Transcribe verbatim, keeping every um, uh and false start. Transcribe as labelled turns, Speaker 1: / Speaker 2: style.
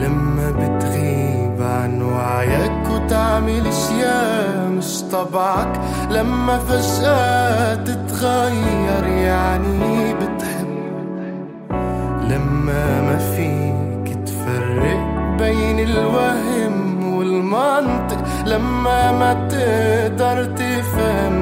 Speaker 1: لما بتغيب عن وعيك وتعمل اشياء مش طبعك، لما فجأة تتغير يعني بتحب، لما ما فيك تفرق بين الوهم والمنطق، لما ما تقدر تفهم